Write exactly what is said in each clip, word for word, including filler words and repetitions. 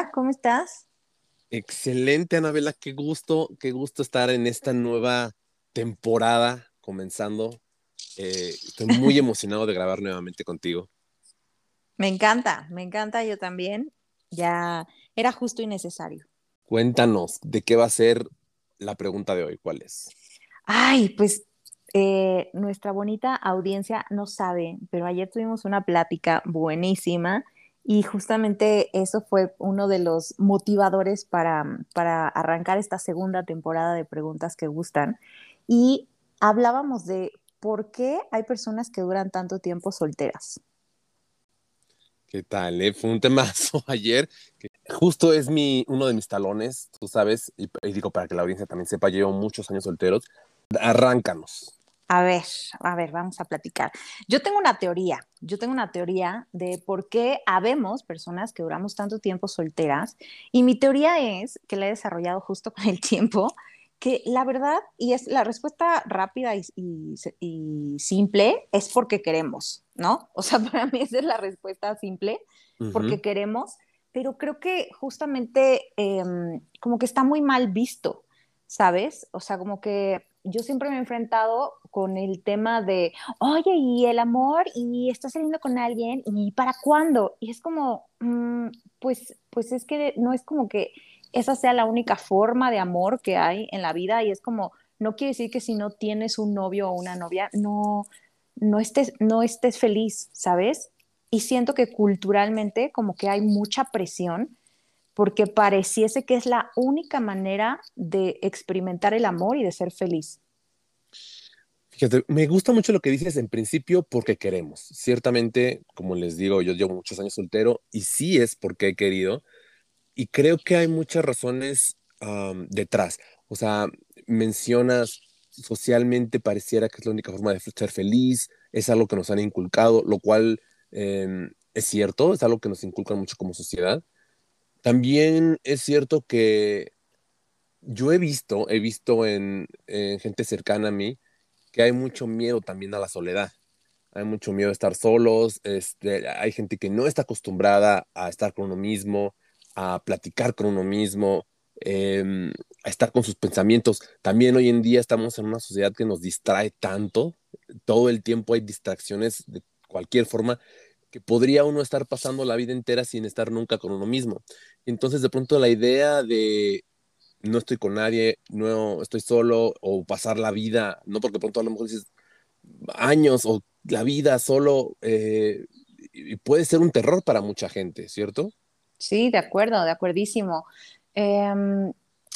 Hola, ¿cómo estás? Excelente, Anabela, qué gusto, qué gusto estar en esta nueva temporada comenzando. Eh, estoy muy emocionado de grabar nuevamente contigo. Me encanta, me encanta yo también. Ya era justo y necesario. Cuéntanos, ¿de qué va a ser la pregunta de hoy? ¿Cuál es? Ay, pues eh, nuestra bonita audiencia no sabe, pero ayer tuvimos una plática buenísima y justamente eso fue uno de los motivadores para, para arrancar esta segunda temporada de Preguntas que Gustan. Y hablábamos de por qué hay personas que duran tanto tiempo solteras. ¿Qué tal? eh? Fue un temazo ayer, que justo es mi, uno de mis talones, tú sabes, y, y digo para que la audiencia también sepa, llevo muchos años solteros. Arráncanos. A ver, a ver, vamos a platicar. Yo tengo una teoría, yo tengo una teoría de por qué habemos personas que duramos tanto tiempo solteras y mi teoría es, que la he desarrollado justo con el tiempo, que la verdad, y es la respuesta rápida y, y, y simple, es porque queremos, ¿no? O sea, para mí esa es la respuesta simple, Ujú. porque queremos, pero creo que justamente eh, como que está muy mal visto, ¿sabes? O sea, como que yo siempre me he enfrentado con el tema de, oye, y el amor, y estás saliendo con alguien, y ¿para cuándo? Y es como, mm, pues, pues es que no es como que esa sea la única forma de amor que hay en la vida, y es como, no quiere decir que si no tienes un novio o una novia, no, no estés, no estés feliz, ¿sabes? Y siento que culturalmente como que hay mucha presión porque pareciese que es la única manera de experimentar el amor y de ser feliz. Fíjate, me gusta mucho lo que dices en principio porque queremos. Ciertamente, como les digo, yo llevo muchos años soltero y sí es porque he querido. Y creo que hay muchas razones am, detrás. O sea, mencionas socialmente pareciera que es la única forma de ser feliz, es algo que nos han inculcado, lo cual em, es cierto, es algo que nos inculcan mucho como sociedad. También es cierto que yo he visto, he visto en, en gente cercana a mí que hay mucho miedo también a la soledad. Hay mucho miedo a estar solos, este, hay gente que no está acostumbrada a estar con uno mismo, a platicar con uno mismo, eh, a estar con sus pensamientos. También hoy en día estamos en una sociedad que nos distrae tanto, todo el tiempo hay distracciones de cualquier forma, que podría uno estar pasando la vida entera sin estar nunca con uno mismo. Entonces, de pronto la idea de no estoy con nadie, no estoy solo, o pasar la vida, no porque pronto a lo mejor dices años o la vida solo, eh, y puede ser un terror para mucha gente, ¿cierto? Sí, de acuerdo, de acuerdísimo. Eh,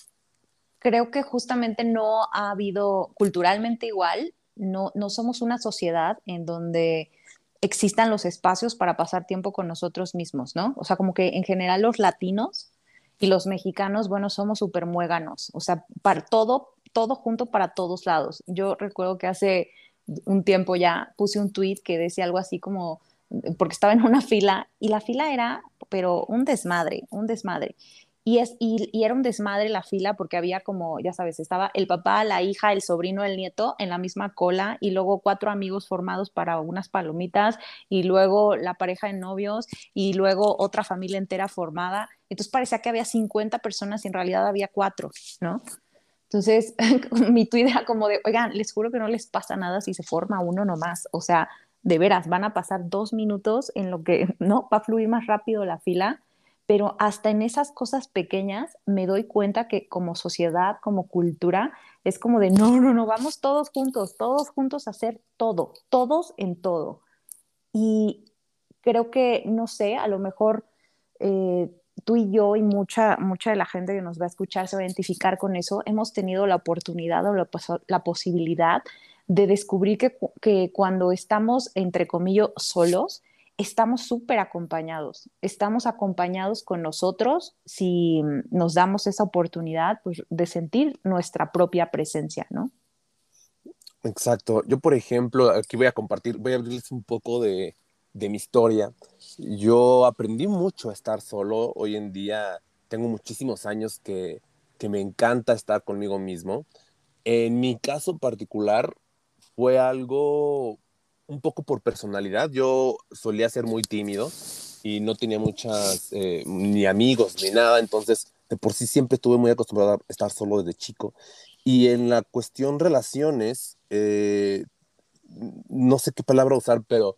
Creo que justamente no ha habido culturalmente igual, no, no somos una sociedad en donde existan los espacios para pasar tiempo con nosotros mismos, ¿no? O sea, como que en general los latinos y los mexicanos, bueno, somos súper muéganos, o sea, para todo, todo junto para todos lados. Yo recuerdo que hace un tiempo ya puse un tweet que decía algo así como, porque estaba en una fila y la fila era, pero un desmadre, un desmadre. Y, es, y, y, era un desmadre la fila porque había como, ya sabes, estaba el papá, la hija, el sobrino, el nieto en la misma cola y luego cuatro amigos formados para unas palomitas y luego la pareja de novios y luego otra familia entera formada. Entonces parecía que había cincuenta personas y en realidad había cuatro, ¿no? Entonces mi tweet era como de, oigan, les juro que no les pasa nada si se forma uno nomás. O sea, de veras, van a pasar dos minutos en lo que, ¿no? Va a fluir más rápido la fila, pero hasta en esas cosas pequeñas me doy cuenta que como sociedad, como cultura, es como de, no, no, no, vamos todos juntos, todos juntos a hacer todo, todos en todo. Y creo que, no sé, a lo mejor eh, tú y yo y mucha, mucha de la gente que nos va a escuchar se va a identificar con eso, hemos tenido la oportunidad o la, la posibilidad de descubrir que, que cuando estamos, entre comillas, solos, estamos súper acompañados. Estamos acompañados con nosotros si nos damos esa oportunidad pues, de sentir nuestra propia presencia, ¿no? Exacto. Yo, por ejemplo, aquí voy a compartir, voy a abrirles un poco de, de mi historia. Yo aprendí mucho a estar solo. Hoy en día tengo muchísimos años que, que me encanta estar conmigo mismo. En mi caso particular fue algo un poco por personalidad. Yo solía ser muy tímido y no tenía muchas, eh, ni amigos, ni nada, entonces de por sí siempre estuve muy acostumbrado a estar solo desde chico. Y en la cuestión relaciones, eh, no sé qué palabra usar, pero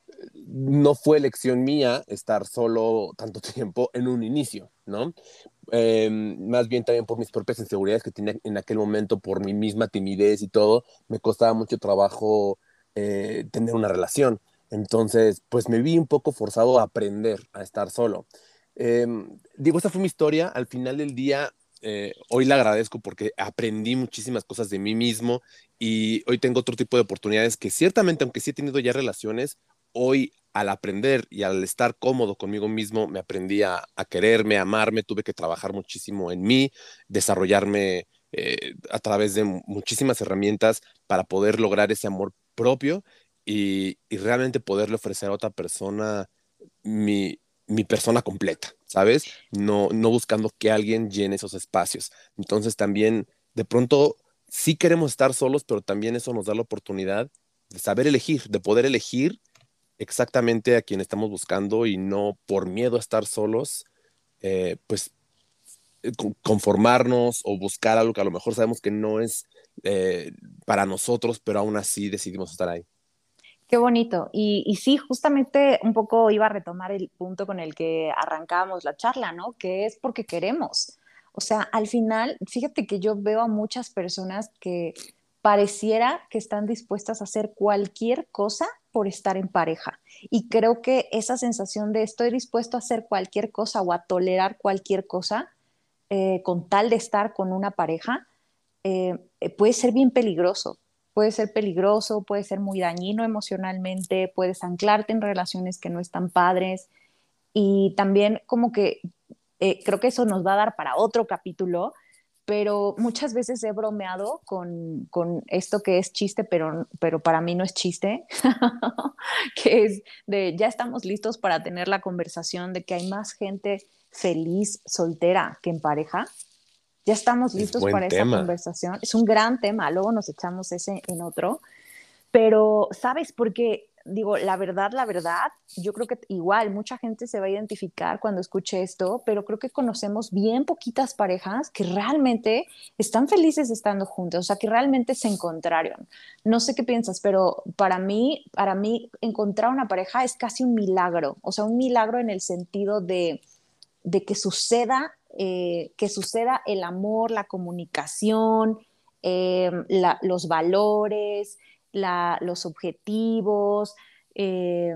no fue elección mía estar solo tanto tiempo en un inicio, ¿no? Eh, más bien también por mis propias inseguridades que tenía en aquel momento, por mi misma timidez y todo, me costaba mucho trabajo eh, tener una relación. Entonces, pues me vi un poco forzado a aprender a estar solo. Eh, digo, esta fue mi historia. Al final del día, eh, hoy la agradezco porque aprendí muchísimas cosas de mí mismo y hoy tengo otro tipo de oportunidades que ciertamente, aunque sí he tenido ya relaciones, hoy al aprender y al estar cómodo conmigo mismo, me aprendí a, a quererme, a amarme, tuve que trabajar muchísimo en mí, desarrollarme eh, a través de muchísimas herramientas para poder lograr ese amor propio y, y realmente poderle ofrecer a otra persona mi, mi persona completa, ¿sabes? No, no buscando que alguien llene esos espacios. Entonces también, de pronto, sí queremos estar solos, pero también eso nos da la oportunidad de saber elegir, de poder elegir exactamente a quien estamos buscando y no por miedo a estar solos, eh, pues eh, conformarnos o buscar algo que a lo mejor sabemos que no es eh, para nosotros, pero aún así decidimos estar ahí. Qué bonito. Y, y sí, justamente un poco iba a retomar el punto con el que arrancábamos la charla, ¿no? Que es porque queremos. O sea, al final, fíjate que yo veo a muchas personas que pareciera que están dispuestas a hacer cualquier cosa por estar en pareja. Y creo que esa sensación de estoy dispuesto a hacer cualquier cosa o a tolerar cualquier cosa eh, con tal de estar con una pareja, eh, eh, puede ser bien peligroso. Puede ser peligroso, puede ser muy dañino emocionalmente, puedes anclarte en relaciones que no están padres y también como que eh, creo que eso nos va a dar para otro capítulo, pero muchas veces he bromeado con, con esto que es chiste, pero, pero para mí no es chiste, que es de ya estamos listos para tener la conversación de que hay más gente feliz soltera que en pareja. Ya estamos Es listos buen para esa tema. conversación. Es un gran tema, luego nos echamos ese en otro. Pero, ¿sabes? Porque, digo, la verdad, la verdad, yo creo que igual mucha gente se va a identificar cuando escuche esto, pero creo que conocemos bien poquitas parejas que realmente están felices estando juntos, o sea, que realmente se encontraron. No sé qué piensas, pero para mí, para mí, encontrar una pareja es casi un milagro, o sea, un milagro en el sentido de de que suceda, eh, que suceda el amor, la comunicación, eh, la, los valores, la, los objetivos, eh,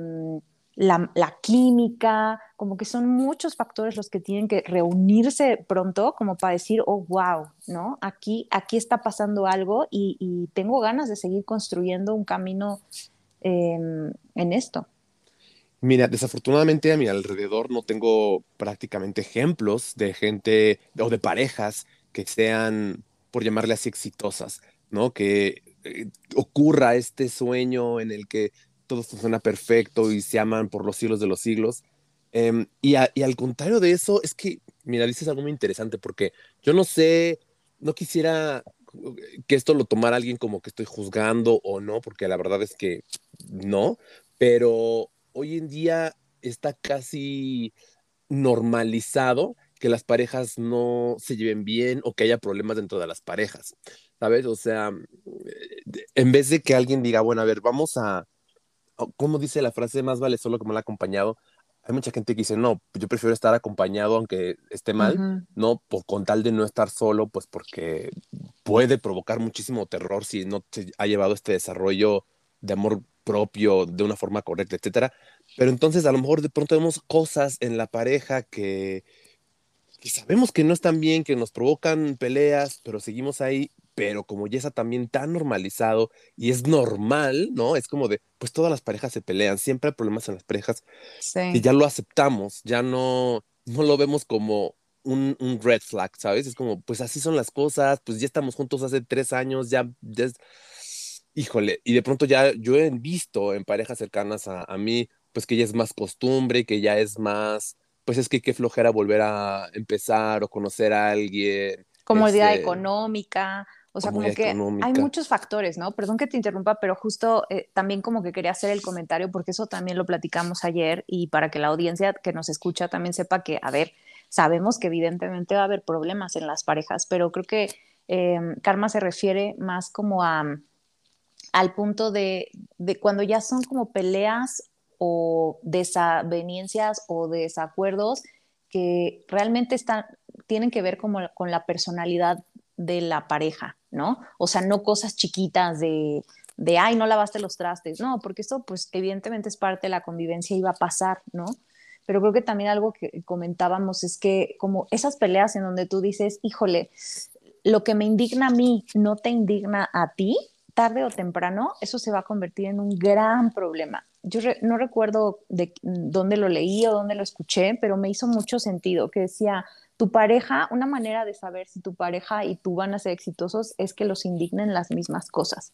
la, la, química, como que son muchos factores los que tienen que reunirse pronto como para decir, oh, wow, ¿no? Aquí, aquí está pasando algo y, y tengo ganas de seguir construyendo un camino eh, en esto. Mira, desafortunadamente a mi alrededor no tengo prácticamente ejemplos de gente o de parejas que sean, por llamarle así, exitosas, ¿no? Que eh, ocurra este sueño en el que todo funciona perfecto y se aman por los siglos de los siglos. Em, y, a- y al contrario de eso, es que, mira, dices algo muy interesante porque yo no sé, no quisiera que esto lo tomara alguien como que estoy juzgando o no, porque la verdad es que no, pero hoy en día está casi normalizado que las parejas no se lleven bien o que haya problemas dentro de las parejas, ¿sabes? O sea, eh, en vez de que alguien diga, bueno, a ver, vamos a, ¿cómo dice la frase? Más vale solo que mal acompañado. Hay mucha gente que dice, no, yo prefiero estar acompañado aunque esté Uh mal, -huh. ¿no? Por, con tal de no estar solo, pues porque puede provocar muchísimo terror si no se ha llevado este desarrollo de amor propio de una forma correcta, etcétera. Pero entonces a lo mejor de pronto vemos cosas en la pareja que que sabemos que no están bien, que nos provocan peleas, pero seguimos ahí, pero como ya está también tan normalizado y es normal, ¿no? Es como de, pues todas las parejas se pelean, siempre hay problemas en las parejas, que Sí. ya lo aceptamos, ya no, no lo vemos como un, un red flag, ¿sabes? Es como, pues así son las cosas, pues ya estamos juntos hace tres años, ya, ya es... Híjole, y de pronto ya yo he visto en parejas cercanas a, a mí, pues que ya es más costumbre, que ya es más pues es que qué flojera volver a empezar o conocer a alguien. Comodidad Este, económica, O sea, muy como que hay económica. muchos factores, ¿no? Perdón que te interrumpa, pero justo eh, también como que quería hacer el comentario porque eso también lo platicamos ayer y para que la audiencia que nos escucha también sepa que, a ver, sabemos que evidentemente va a haber problemas en las parejas, pero creo que eh, karma se refiere más como a, al punto de, de cuando ya son como peleas o desavenencias o desacuerdos que realmente están, tienen que ver como con la personalidad de la pareja, ¿no? O sea, no cosas chiquitas de, de, ay, no lavaste los trastes, no, porque esto pues evidentemente es parte de la convivencia y va a pasar, ¿no? Pero creo que también algo que comentábamos es que como esas peleas en donde tú dices, híjole, lo que me indigna a mí no te indigna a ti, tarde o temprano, eso se va a convertir en un gran problema. Yo re no recuerdo de dónde lo leí o dónde lo escuché, pero me hizo mucho sentido que decía, tu pareja, una manera de saber si tu pareja y tú van a ser exitosos es que los indignen las mismas cosas.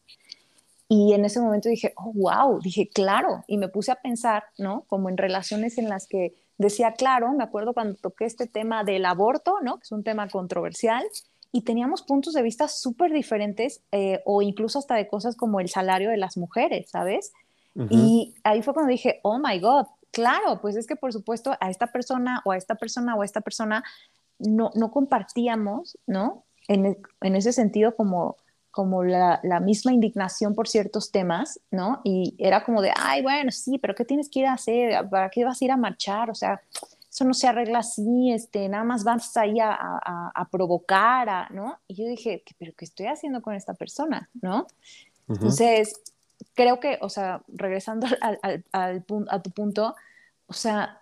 Y en ese momento dije, oh, wow, dije, claro, y me puse a pensar, ¿no? Como en relaciones en las que decía, claro, me acuerdo cuando toqué este tema del aborto, ¿no? Que es un tema controversial, y teníamos puntos de vista súper diferentes, eh, o incluso hasta de cosas como el salario de las mujeres, ¿sabes? Ujú. Y ahí fue cuando dije, oh my God, claro, pues es que por supuesto a esta persona o a esta persona o a esta persona no, no compartíamos, ¿no? En, e- en ese sentido como, como la, la misma indignación por ciertos temas, ¿no? Y era como de, ay, bueno, sí, pero ¿qué tienes que ir a hacer? ¿Para qué vas a ir a marchar? O sea, eso no se arregla así, este, nada más vas ahí a, a, a provocar, a, ¿no? Y yo dije, pero ¿qué estoy haciendo con esta persona? ¿No? Ujú. Entonces, creo que, o sea, regresando al, al, al, a tu punto, o sea,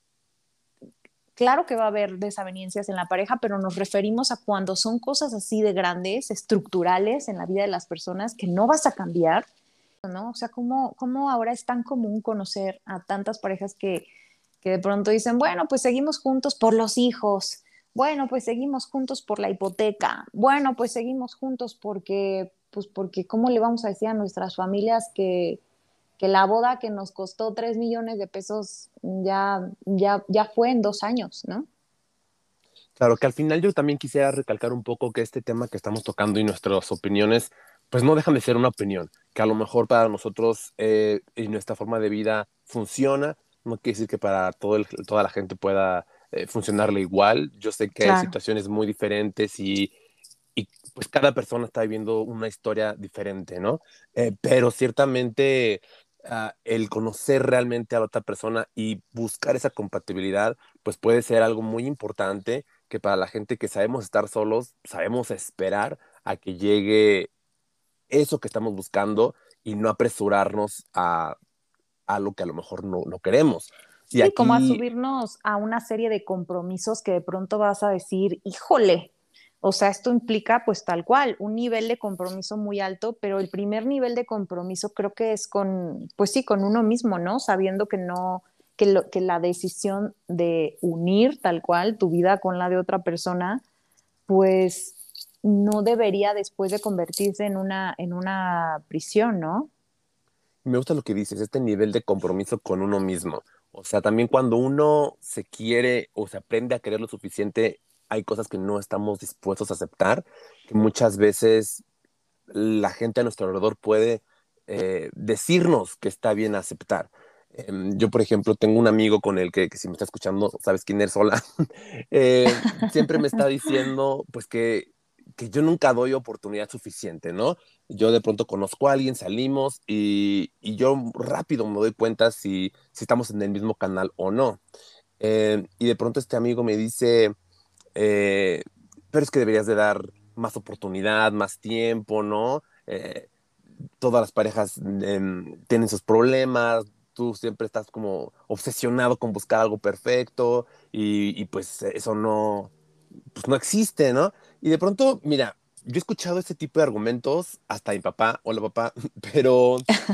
claro que va a haber desavenencias en la pareja, pero nos referimos a cuando son cosas así de grandes, estructurales en la vida de las personas que no vas a cambiar, ¿no? O sea, ¿cómo, cómo ahora es tan común conocer a tantas parejas que, que de pronto dicen, bueno, pues seguimos juntos por los hijos, bueno, pues seguimos juntos por la hipoteca, bueno, pues seguimos juntos porque, pues porque, ¿cómo le vamos a decir a nuestras familias que, que la boda que nos costó tres millones de pesos ya, ya, ya fue en dos años, ¿no? Claro que al final yo también quisiera recalcar un poco que este tema que estamos tocando y nuestras opiniones, pues no dejan de ser una opinión, que a lo mejor para nosotros eh, y nuestra forma de vida funciona, no quiere decir que para todo el, toda la gente pueda eh, funcionarle igual. Yo sé que hay Claro. situaciones muy diferentes y, y pues cada persona está viviendo una historia diferente, ¿no? Eh, pero ciertamente uh, el conocer realmente a la otra persona y buscar esa compatibilidad, pues puede ser algo muy importante que para la gente que sabemos estar solos, sabemos esperar a que llegue eso que estamos buscando y no apresurarnos a, a lo que a lo mejor no, no queremos. Y Sí, como a aquí subirnos a una serie de compromisos que de pronto vas a decir, híjole, o sea, esto implica pues tal cual, un nivel de compromiso muy alto, pero el primer nivel de compromiso creo que es con, pues sí, con uno mismo, ¿no? Sabiendo que no, que, lo, que la decisión de unir tal cual tu vida con la de otra persona, pues no debería después de convertirse en una, en una prisión, ¿no? me gusta lo que dices, este nivel de compromiso con uno mismo. O sea, también cuando uno se quiere o se aprende a querer lo suficiente, hay cosas que no estamos dispuestos a aceptar, que muchas veces la gente a nuestro alrededor puede eh, decirnos que está bien aceptar. Em, yo, por ejemplo, tengo un amigo con el que, que si me está escuchando, sabes quién es, hola, eh, siempre me está diciendo pues que, que yo nunca doy oportunidad suficiente, ¿no? Yo de pronto conozco a alguien, salimos y, y yo rápido me doy cuenta si, si estamos en el mismo canal o no. Eh, y de pronto este amigo me dice, eh, pero es que deberías de dar más oportunidad, más tiempo, ¿no? Eh, todas las parejas eh, tienen sus problemas, tú siempre estás como obsesionado con buscar algo perfecto y, y pues eso no, pues no existe, ¿no? Y de pronto, mira, yo he escuchado este tipo de argumentos hasta mi papá, hola papá, pero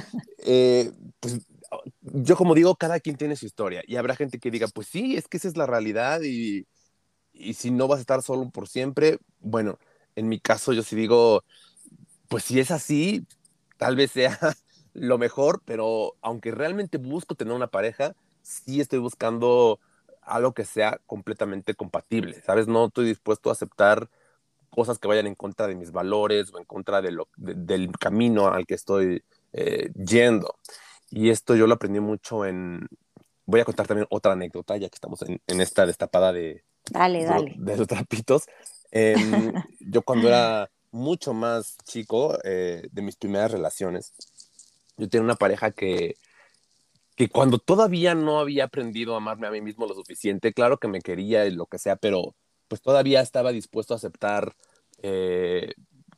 eh, pues yo como digo, cada quien tiene su historia y habrá gente que diga, pues sí, es que esa es la realidad y, y si no vas a estar solo por siempre, bueno, en mi caso yo sí digo, pues si es así, tal vez sea lo mejor, pero aunque realmente busco tener una pareja, sí estoy buscando algo que sea completamente compatible, ¿sabes? No estoy dispuesto a aceptar cosas que vayan en contra de mis valores o en contra de lo, de, del camino al que estoy eh, yendo. Y esto yo lo aprendí mucho en... Voy a contar también otra anécdota, ya que estamos en, en esta destapada de, Dale, de, dale. de los trapitos. Eh, yo cuando era mucho más chico, eh, de mis primeras relaciones, yo tenía una pareja que, que cuando todavía no había aprendido a amarme a mí mismo lo suficiente, claro que me quería y lo que sea, pero pues todavía estaba dispuesto a aceptar eh,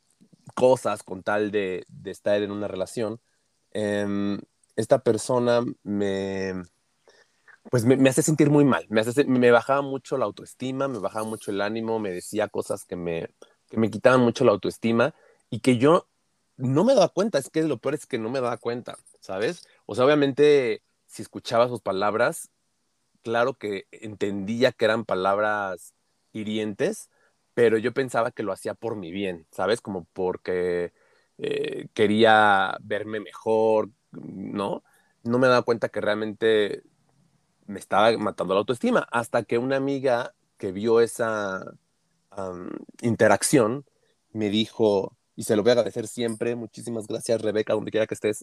cosas con tal de, de estar en una relación. Eh, esta persona me, pues me, me hace sentir muy mal, me, hace, me bajaba mucho la autoestima, me bajaba mucho el ánimo, me decía cosas que me, que me quitaban mucho la autoestima y que yo no me daba cuenta, es que lo peor es que no me daba cuenta, ¿sabes? O sea, obviamente si escuchaba sus palabras, claro que entendía que eran palabras hirientes, pero yo pensaba que lo hacía por mi bien, ¿sabes? Como porque eh, quería verme mejor, ¿no? No me daba cuenta que realmente me estaba matando la autoestima, hasta que una amiga que vio esa um, interacción me dijo, y se lo voy a agradecer siempre, muchísimas gracias Rebeca, donde quiera que estés,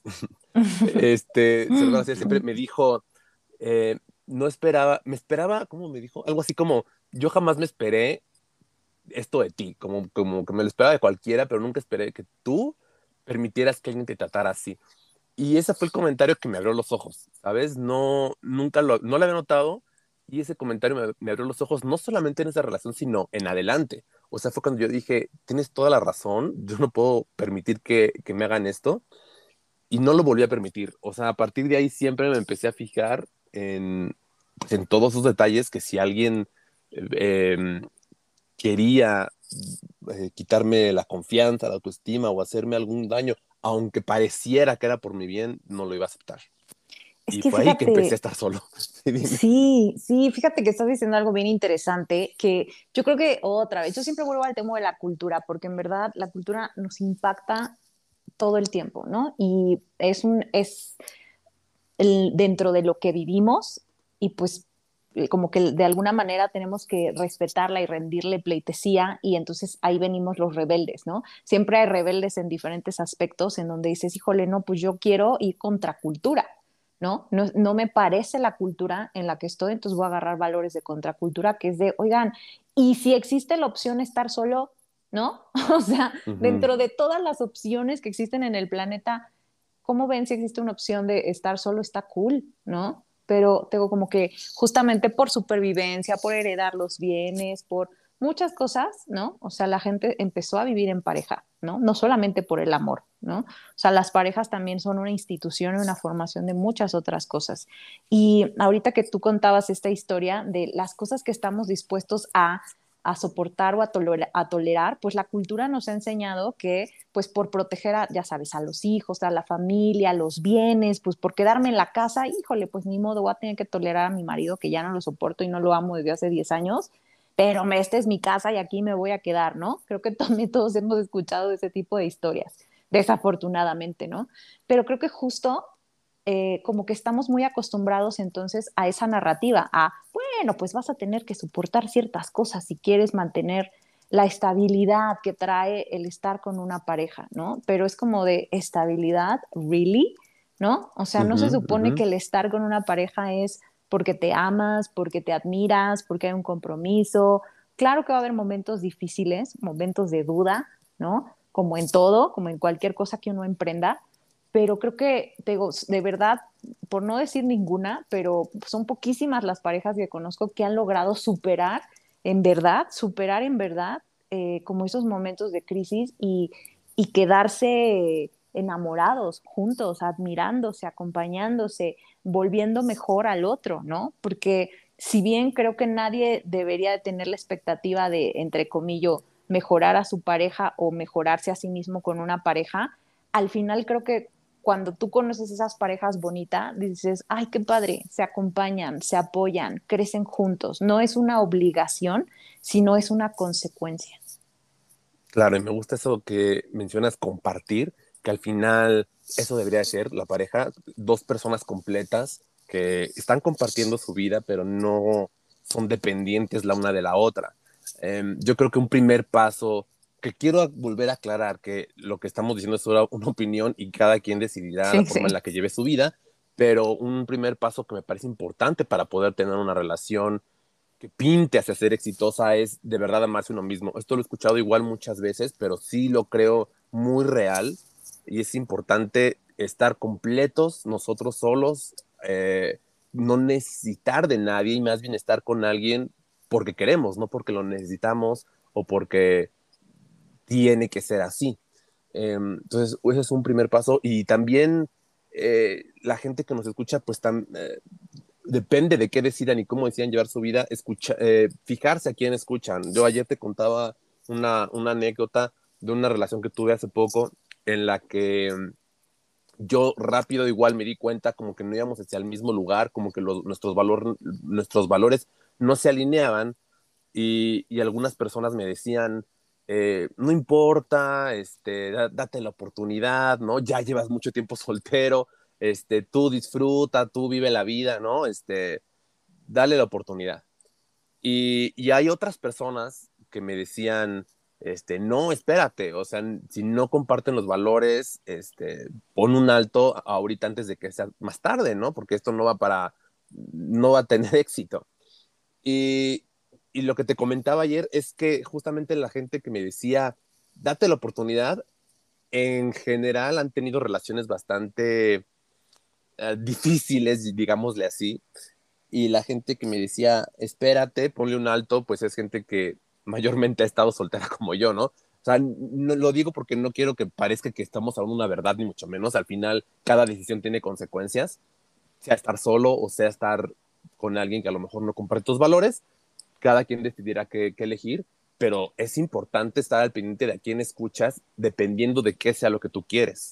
este, se lo voy a agradecer siempre, me dijo, eh, no esperaba, me esperaba, ¿cómo me dijo? Algo así como, yo jamás me esperé esto de ti, como, como que me lo esperaba de cualquiera, pero nunca esperé que tú permitieras que alguien te tratara así. Y ese fue el comentario que me abrió los ojos, ¿sabes? No, nunca lo, no lo había notado y ese comentario me, me abrió los ojos no solamente en esa relación, sino en adelante. O sea, fue cuando yo dije, tienes toda la razón, yo no puedo permitir que, que me hagan esto y no lo volví a permitir. O sea, a partir de ahí siempre me empecé a fijar en, pues, en todos esos detalles que si alguien eh, eh, quería eh, quitarme la confianza, la autoestima o hacerme algún daño, aunque pareciera que era por mi bien, no lo iba a aceptar. Es Y que fue ahí que empecé a fíjate, estar solo. Sí, dime. sí, sí, fíjate que estás diciendo algo bien interesante, que yo creo que otra vez, yo siempre vuelvo al tema de la cultura, porque en verdad la cultura nos impacta todo el tiempo, ¿no? Y es un, es el, dentro de lo que vivimos y pues eh, como que de alguna manera tenemos que respetarla y rendirle pleitesía y entonces ahí venimos los rebeldes, ¿no? Siempre hay rebeldes en diferentes aspectos en donde dices, híjole, no, pues yo quiero ir contra cultura, ¿no? No, no me parece la cultura en la que estoy, entonces voy a agarrar valores de contracultura, que es de, oigan, y si existe la opción estar solo, ¿no? O sea, Ujú. dentro de todas las opciones que existen en el planeta, ¿cómo ven si existe una opción de estar solo? Está cool, ¿no? Pero tengo como que justamente por supervivencia, por heredar los bienes, por muchas cosas, ¿no? O sea, la gente empezó a vivir en pareja, ¿no? No solamente por el amor, ¿no? O sea, las parejas también son una institución y una formación de muchas otras cosas. Y ahorita que tú contabas esta historia de las cosas que estamos dispuestos a a soportar o a, toler a, tolerar, pues la cultura nos ha enseñado que, pues por proteger a, ya sabes, a los hijos, a la familia, a los bienes, pues por quedarme en la casa, híjole, pues ni modo, voy a tener que tolerar a mi marido que ya no lo soporto y no lo amo desde hace diez años, pero esta es mi casa y aquí me voy a quedar, ¿no? Creo que también todos hemos escuchado ese tipo de historias, desafortunadamente, ¿no? Pero creo que justo eh, como que estamos muy acostumbrados entonces a esa narrativa, a, bueno, pues vas a tener que soportar ciertas cosas si quieres mantener la estabilidad que trae el estar con una pareja, ¿no? Pero es como de estabilidad, ¿really? ¿No? O sea, no Ujú, se supone ujú. que el estar con una pareja es porque te amas, porque te admiras, porque hay un compromiso. Claro que va a haber momentos difíciles, momentos de duda, ¿no? Como en todo, como en cualquier cosa que uno emprenda, pero creo que, te digo, de verdad, por no decir ninguna, pero son poquísimas las parejas que conozco que han logrado superar, en verdad, superar en verdad, eh, como esos momentos de crisis y, y quedarse enamorados, juntos, admirándose, acompañándose, volviendo mejor al otro, ¿no? Porque si bien creo que nadie debería de tener la expectativa de, entre comillas, mejorar a su pareja o mejorarse a sí mismo con una pareja, al final creo que cuando tú conoces esas parejas bonitas, dices, ay, qué padre, se acompañan, se apoyan, crecen juntos. No es una obligación, sino es una consecuencia. Claro, y me gusta eso que mencionas, compartir, que al final eso debería de ser la pareja, dos personas completas que están compartiendo su vida, pero no son dependientes la una de la otra. Eh, yo creo que un primer paso que quiero volver a aclarar que lo que estamos diciendo es una, una opinión y cada quien decidirá la Sí, forma en sí. la que lleve su vida, pero un primer paso que me parece importante para poder tener una relación que pinte hacia ser exitosa es de verdad amarse uno mismo. Esto lo he escuchado igual muchas veces, pero sí lo creo muy real y es importante estar completos nosotros solos, eh, no necesitar de nadie y más bien estar con alguien porque queremos, no porque lo necesitamos o porque tiene que ser así. Eh, entonces, ese es un primer paso y también eh, la gente que nos escucha, pues tam, eh, depende de qué decidan y cómo decidan llevar su vida, escucha, eh, fijarse a quién escuchan. Yo ayer te contaba una, una anécdota de una relación que tuve hace poco en la que mm, yo rápido igual me di cuenta como que no íbamos hacia el mismo lugar, como que los, nuestros, valor, nuestros valores no se alineaban y, y algunas personas me decían, eh, no importa, este, da, date la oportunidad, ¿no? Ya llevas mucho tiempo soltero, este, tú disfruta, tú vive la vida, ¿no? Este, dale la oportunidad. Y, y hay otras personas que me decían, este, no, espérate, o sea, si no comparten los valores, este, pon un alto ahorita antes de que sea más tarde, ¿no? Porque esto no va para, no va a tener éxito. Y, y lo que te comentaba ayer es que justamente la gente que me decía, date la oportunidad, en general han tenido relaciones bastante uh, difíciles, digámosle así, y la gente que me decía, espérate, ponle un alto, pues es gente que mayormente ha estado soltera como yo, ¿no? O sea, no, lo digo porque no quiero que parezca que estamos hablando una verdad, ni mucho menos. Al final, cada decisión tiene consecuencias, sea estar solo o sea estar con alguien que a lo mejor no comparte tus valores. Cada quien decidirá qué, qué elegir, pero es importante estar al pendiente de a quién escuchas, dependiendo de qué sea lo que tú quieres.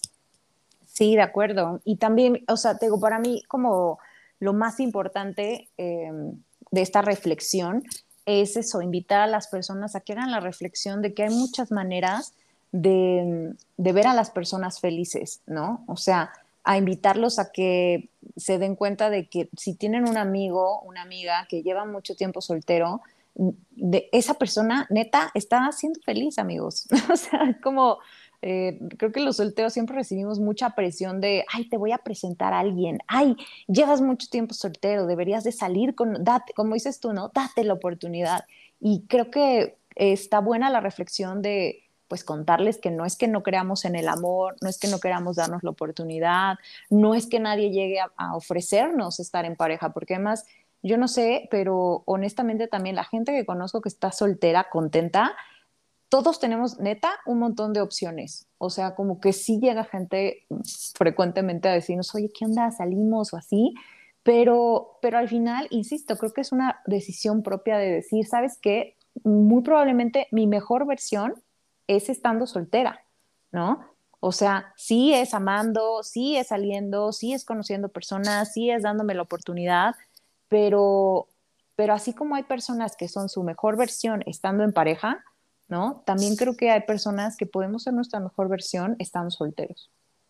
Sí, de acuerdo. Y también, o sea, te digo, para mí como lo más importante eh, de esta reflexión es eso, invitar a las personas a que hagan la reflexión de que hay muchas maneras de, de ver a las personas felices, ¿no? O sea, a invitarlos a que se den cuenta de que si tienen un amigo, una amiga que lleva mucho tiempo soltero, de esa persona neta está siendo feliz, amigos. O sea, es como eh, creo que los solteros siempre recibimos mucha presión de, ay, te voy a presentar a alguien, ay, llevas mucho tiempo soltero, deberías de salir con, date, como dices tú, ¿no? Date la oportunidad. Y creo que está buena la reflexión de, pues, contarles que no es que no creamos en el amor, no es que no queramos darnos la oportunidad, no es que nadie llegue a, a ofrecernos estar en pareja, porque además, yo no sé, pero honestamente también la gente que conozco que está soltera, contenta, todos tenemos neta un montón de opciones. O sea, como que sí llega gente frecuentemente a decirnos, oye, ¿qué onda? ¿Salimos o así? Pero, pero al final, insisto, creo que es una decisión propia de decir, ¿sabes qué? Muy probablemente mi mejor versión es estando soltera, ¿no? O sea, sí es amando, sí es saliendo, sí es conociendo personas, sí es dándome la oportunidad, pero, pero así como hay personas que son su mejor versión estando en pareja, ¿no? También creo que hay personas que podemos ser nuestra mejor versión estando solteros.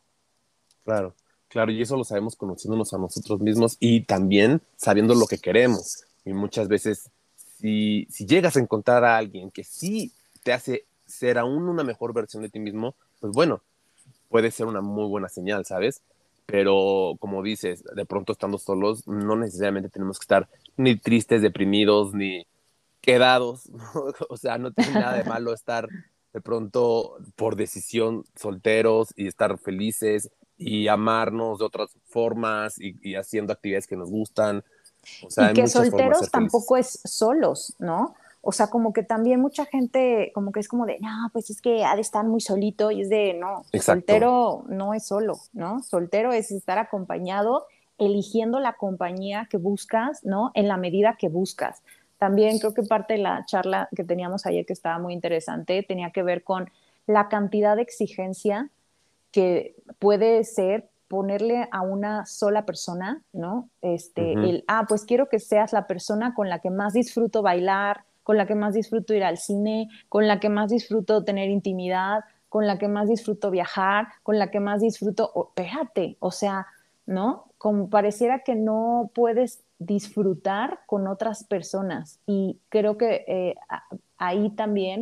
Claro, claro, y eso lo sabemos conociéndonos a nosotros mismos y también sabiendo lo que queremos. Y muchas veces, si, si llegas a encontrar a alguien que sí te hace ser aún una mejor versión de ti mismo, pues bueno, puede ser una muy buena señal, ¿sabes? Pero como dices, de pronto estando solos, no necesariamente tenemos que estar ni tristes, deprimidos, ni quedados, ¿no? O sea, no tiene nada de malo estar de pronto por decisión solteros y estar felices y amarnos de otras formas y, y haciendo actividades que nos gustan. O sea, Y hay que muchas formas de solteros ser felices. tampoco es solos, ¿no? O sea, como que también mucha gente, como que es como de, no, pues es que ha de estar muy solito y es de, no, Exacto, soltero no es solo, ¿no? Soltero es estar acompañado, eligiendo la compañía que buscas, ¿no? En la medida que buscas. También creo que parte de la charla que teníamos ayer, que estaba muy interesante, tenía que ver con la cantidad de exigencia que puede ser ponerle a una sola persona, ¿no? Este, ujú, el, ah, pues quiero que seas la persona con la que más disfruto bailar, con la que más disfruto ir al cine, con la que más disfruto tener intimidad, con la que más disfruto viajar, con la que más disfruto, oh, espérate, o sea, ¿no? Como pareciera que no puedes disfrutar con otras personas y creo que eh, ahí también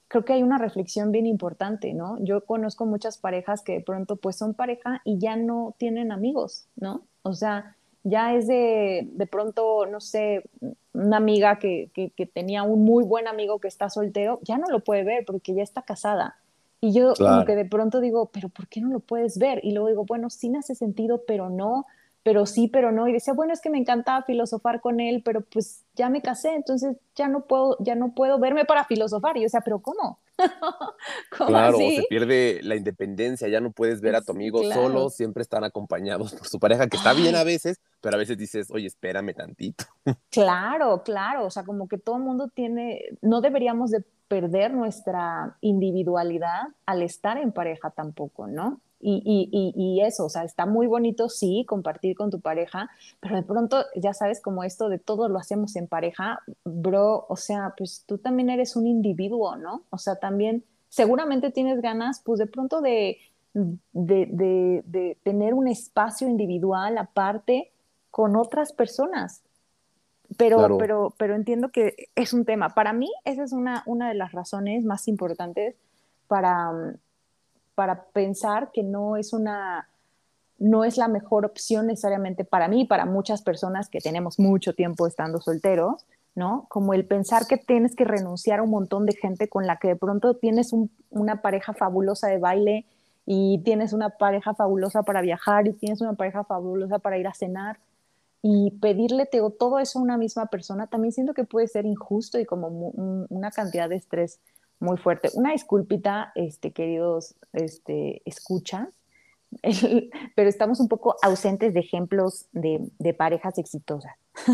creo que hay una reflexión bien importante, ¿no? Yo conozco muchas parejas que de pronto pues son pareja y ya no tienen amigos, ¿no? O sea, ya es de, de pronto, no sé, una amiga que, que, que tenía un muy buen amigo que está soltero, ya no lo puede ver porque ya está casada. Y yo como que Claro. de pronto digo, pero ¿por qué no lo puedes ver? Y luego digo, bueno, sí me hace sentido, pero no, pero sí, pero no. Y decía, bueno, es que me encantaba filosofar con él, pero pues ya me casé, entonces ya no puedo, ya no puedo verme para filosofar. Y yo decía, pero ¿cómo? ¿Cómo Claro, o se así? pierde la independencia, ya no puedes ver a tu amigo solo, Claro. siempre están acompañados por su pareja, que está bien a Ay, veces, pero a veces dices, oye, espérame tantito. claro, claro. O sea, como que todo el mundo tiene, no deberíamos de perder nuestra individualidad al estar en pareja tampoco, ¿no? Y, y, y, y eso, o sea, está muy bonito, sí, compartir con tu pareja, pero de pronto, ya sabes, como esto de todo lo hacemos en pareja, bro, o sea, pues tú también eres un individuo, ¿no? O sea, también seguramente tienes ganas, pues de pronto de, de, de, de tener un espacio individual aparte con otras personas, pero, Claro, pero, pero entiendo que es un tema. Para mí, esa es una, una de las razones más importantes para, mm, para pensar que no es una, no es la mejor opción necesariamente para mí, para muchas personas que tenemos mucho tiempo estando solteros, ¿no? Como el pensar que tienes que renunciar a un montón de gente con la que de pronto tienes un, una pareja fabulosa de baile y tienes una pareja fabulosa para viajar y tienes una pareja fabulosa para ir a cenar y pedirle te- todo eso a una misma persona, también siento que puede ser injusto y como mu- un- una cantidad de estrés muy fuerte. Una disculpita, este, queridos, este, escuchas, el- pero estamos un poco ausentes de ejemplos de, de parejas exitosas.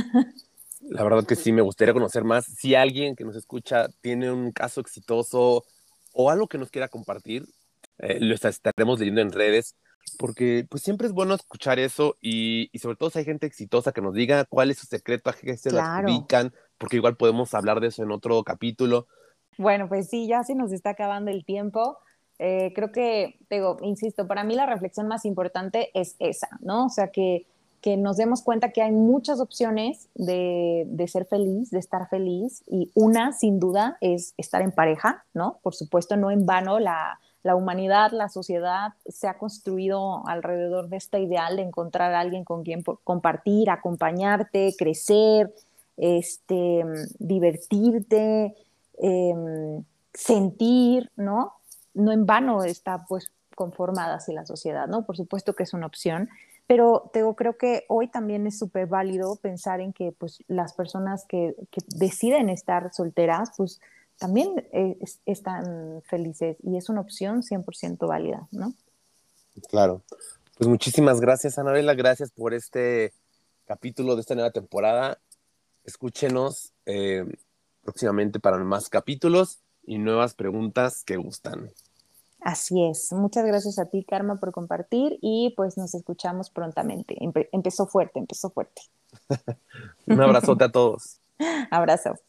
la verdad que sí, me gustaría conocer más. Si alguien que nos escucha tiene un caso exitoso o algo que nos quiera compartir, eh, lo está- estaremos leyendo en redes, porque pues siempre es bueno escuchar eso y, y sobre todo si hay gente exitosa que nos diga cuál es su secreto, a qué se lo Claro. adjudican, porque igual podemos hablar de eso en otro capítulo. Bueno, pues sí, ya se nos está acabando el tiempo. Eh, creo que, te digo, insisto, para mí la reflexión más importante es esa, ¿no? O sea, que, que nos demos cuenta que hay muchas opciones de, de ser feliz, de estar feliz, y una, sin duda, es estar en pareja, ¿no? Por supuesto, no en vano, la, la humanidad, la sociedad se ha construido alrededor de este ideal de encontrar a alguien con quien por- compartir, acompañarte, crecer, este, divertirte, eh, sentir, ¿no? No en vano está pues conformada así la sociedad, ¿no? Por supuesto que es una opción, pero te digo, creo que hoy también es súper válido pensar en que pues las personas que, que deciden estar solteras, pues también eh, es, están felices y es una opción cien por ciento válida, ¿no? Claro. Pues muchísimas gracias, Anabela. Gracias por este capítulo de esta nueva temporada. Escúchenos eh, próximamente para más capítulos y nuevas preguntas que gustan. Así es. Muchas gracias a ti, Karma, por compartir y pues nos escuchamos prontamente. Empe- empezó fuerte, empezó fuerte. Un abrazote a todos. Abrazo.